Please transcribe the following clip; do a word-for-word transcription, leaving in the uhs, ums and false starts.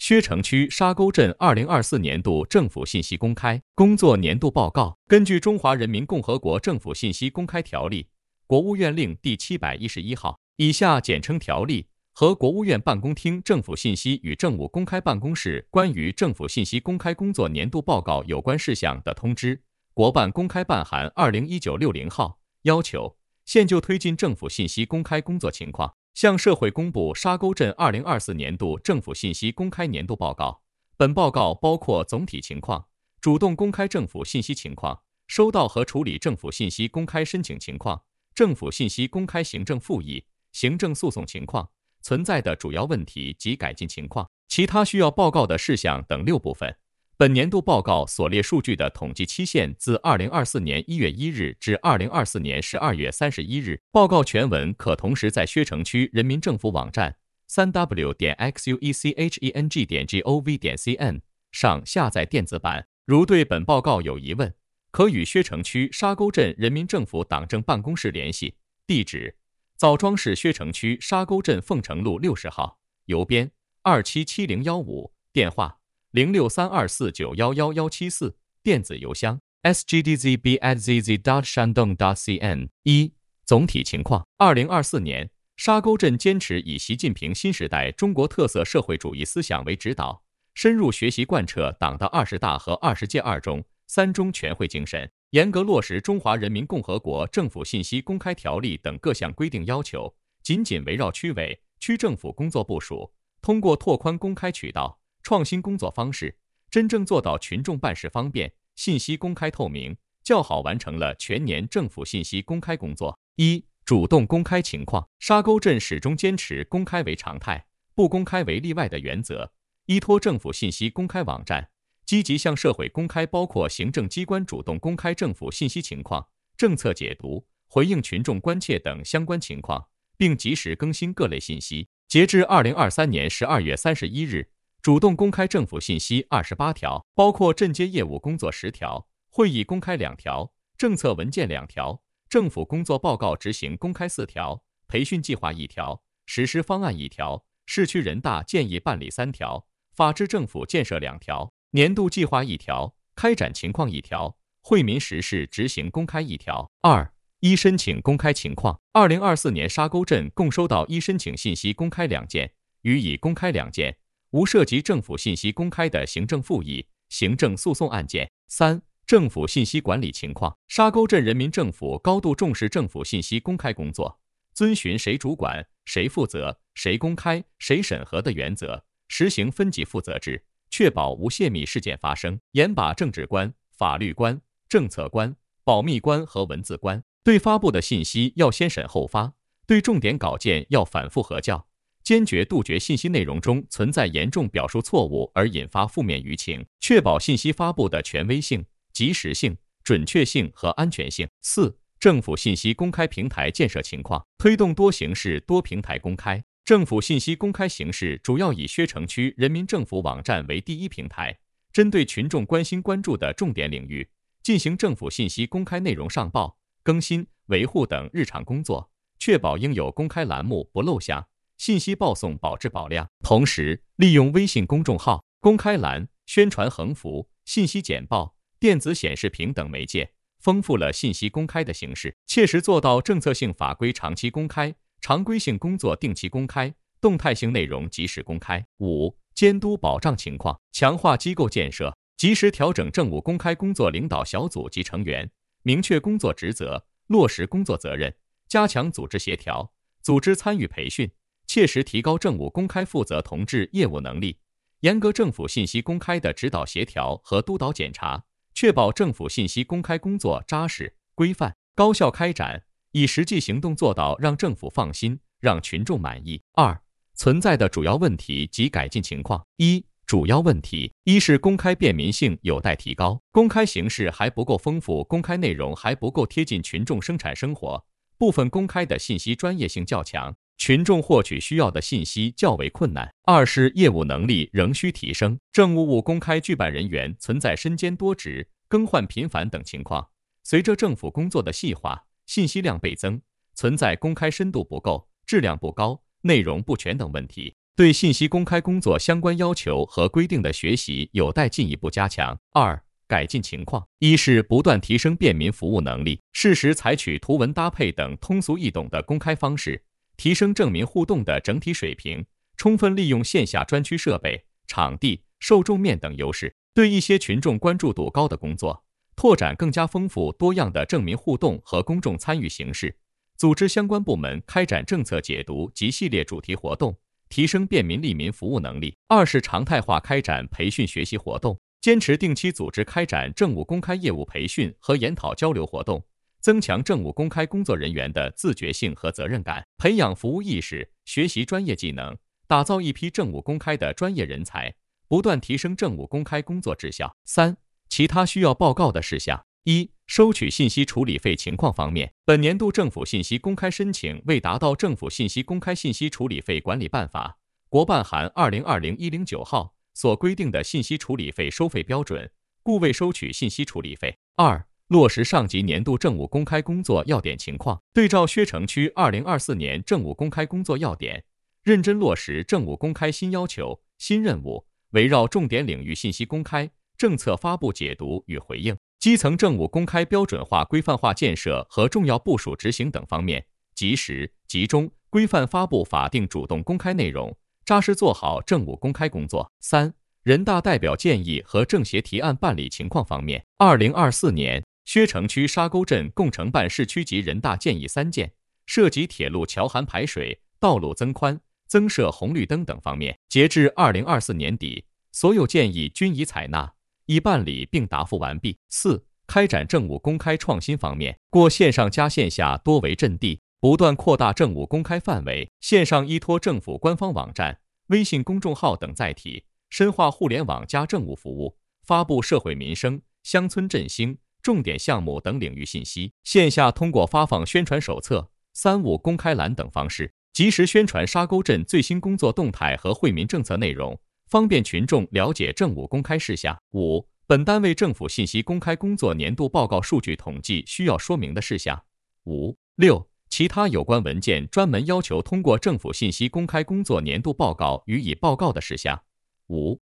薛城区沙沟镇二零二四年度政府信息公开工作年度报告。根据《中华人民共和国政府信息公开条例》、国务院令第七百一十一号（以下简称条例）和国务院办公厅政府信息与政务公开办公室关于政府信息公开工作年度报告有关事项的通知（国办公开办函二零一九六零号），要求现就推进政府信息公开工作情况，向社会公布沙沟镇二零二四年度政府信息公开年度报告。本报告包括总体情况、主动公开政府信息情况、收到和处理政府信息公开申请情况、政府信息公开行政复议、行政诉讼情况、存在的主要问题及改进情况、其他需要报告的事项等六部分。本年度报告所列数据的统计期限自二零二四年一月一日至二零二四年十二月三十一日。报告全文可同时在薛城区人民政府网站 三 w 点 x u e c h e n g 点 g o v 点 c n 上下载电子版。如对本报告有疑问，可与薛城区沙沟镇人民政府党政办公室联系，地址：枣庄市薛城区沙沟镇凤城路六十号，邮编二七七零一五，电话零六三二四九一一一七四，电子邮箱 s g d z b at z z dot shandong dot c n。 一、总体情况。二零二四年，沙沟镇坚持以习近平新时代中国特色社会主义思想为指导，深入学习贯彻党的二十大和二十届二中、三中全会精神，严格落实《中华人民共和国政府信息公开条例》等各项规定要求，紧紧围绕区委、区政府工作部署，通过拓宽公开渠道、创新工作方式，真正做到群众办事方便、信息公开透明，较好完成了全年政府信息公开工作。一、主动公开情况。沙沟镇始终坚持公开为常态、不公开为例外的原则，依托政府信息公开网站，积极向社会公开包括行政机关主动公开政府信息情况、政策解读、回应群众关切等相关情况，并及时更新各类信息。截至二零二三年十二月三十一日，主动公开政府信息二十八条，包括镇街业务工作十条，会议公开两条，政策文件两条，政府工作报告执行公开四条，培训计划一条，实施方案一条，市区人大建议办理三条，法治政府建设两条，年度计划一条，开展情况一条，惠民实事执行公开一条。二、一申请公开情况。二零二四年沙沟镇共收到一申请信息公开两件，予以公开两件，无涉及政府信息公开的行政复议、行政诉讼案件。三、政府信息管理情况。沙沟镇人民政府高度重视政府信息公开工作，遵循谁主管、谁负责、谁公开、谁审核的原则，实行分级负责制，确保无泄密事件发生，严把政治关、法律关、政策关、保密关和文字关。对发布的信息要先审后发，对重点稿件要反复核校，坚决杜绝信息内容中存在严重表述错误而引发负面舆情，确保信息发布的权威性、及时性、准确性和安全性。四、政府信息公开平台建设情况。推动多形式多平台公开。政府信息公开形式主要以薛城区人民政府网站为第一平台，针对群众关心关注的重点领域，进行政府信息公开内容上报、更新、维护等日常工作，确保应有公开栏目不漏项，信息报送保质保量。同时，利用微信公众号、公开栏、宣传横幅、信息简报、电子显示屏等媒介，丰富了信息公开的形式，切实做到政策性法规长期公开、常规性工作定期公开、动态性内容及时公开。五、监督保障情况。强化机构建设，及时调整政务公开工作领导小组及成员，明确工作职责，落实工作责任，加强组织协调、组织参与培训，切实提高政务公开负责同志业务能力，严格政府信息公开的指导协调和督导检查，确保政府信息公开工作扎实、规范、高效开展，以实际行动做到让政府放心、让群众满意。二、存在的主要问题及改进情况。一、主要问题。一是公开便民性有待提高，公开形式还不够丰富，公开内容还不够贴近群众生产生活，部分公开的信息专业性较强，群众获取需要的信息较为困难。二是业务能力仍需提升，政务务公开举办人员存在身兼多职、更换频繁等情况，随着政府工作的细化，信息量倍增，存在公开深度不够、质量不高、内容不全等问题。 对信息公开工作相关要求和规定的学习有待进一步加强。二、改进情况：一是不断提升便民服务能力，适时采取图文搭配等通俗易懂的公开方式，提升证明互动的整体水平，充分利用线下专区设备、场地、受众面等优势，对一些群众关注度高的工作，拓展更加丰富多样的证明互动和公众参与形式，组织相关部门开展政策解读及系列主题活动，提升便民利民服务能力。二是常态化开展培训学习活动，坚持定期组织开展政务公开业务培训和研讨交流活动，增强政务公开工作人员的自觉性和责任感，培养服务意识，学习专业技能，打造一批政务公开的专业人才，不断提升政务公开工作质效。三、其他需要报告的事项：一、收取信息处理费情况方面，本年度政府信息公开申请未达到《政府信息公开信息处理费管理办法》国办函二零二零一零九号所规定的信息处理费收费标准，故未收取信息处理费。二、落实上级年度政务公开工作要点情况，对照薛城区二零二四年政务公开工作要点，认真落实政务公开新要求、新任务，围绕重点领域信息公开、政策发布解读与回应、基层政务公开标准化规范化建设和重要部署执行等方面，及时、集中、规范发布法定主动公开内容，扎实做好政务公开工作。三、人大代表建议和政协提案办理情况方面，二零二四年薛城区沙沟镇共承办市区级人大建议三件，涉及铁路桥涵排水、道路增宽、增设红绿灯等方面。截至二零二四年底，所有建议均已采纳，已办理并答复完毕。四、开展政务公开创新方面，过线上加线下多为阵地，不断扩大政务公开范围，线上依托政府官方网站、微信公众号等载体，深化互联网加政务服务，发布社会民生、乡村振兴、重点项目等领域信息；线下通过发放宣传手册、三五公开栏等方式，及时宣传沙沟镇最新工作动态和惠民政策内容，方便群众了解政务公开事项。五、本单位政府信息公开工作年度报告数据统计需要说明的事项。五、六、其他有关文件专门要求通过政府信息公开工作年度报告予以报告的事项。五、